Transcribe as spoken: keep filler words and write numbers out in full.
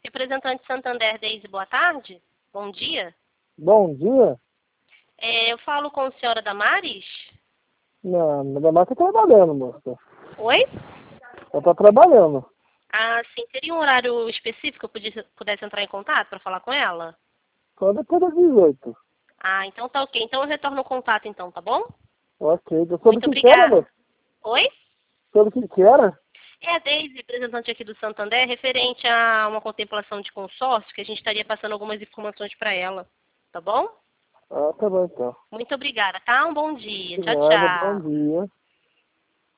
Representante Santander, Deise, boa tarde. Bom dia. Bom dia? É, eu falo com a senhora Damares? Não, a Damares está trabalhando, moça. Oi? Ela está trabalhando. Ah, sim. Teria um horário específico que eu pudesse, pudesse entrar em contato para falar com ela? Só depois das dezoito. Ah, então tá ok. Então eu retorno o contato então, tá bom? Ok. Sobre Muito o que que era, obrigada. moça? Oi? Sobre o que que era? É a Deise, representante aqui do Santander, referente a uma contemplação de consórcio, que a gente estaria passando algumas informações para ela. Tá bom? Ah, tá bom então. Muito obrigada, tá? Um bom dia. De Tchau, nada, bom tchau. dia.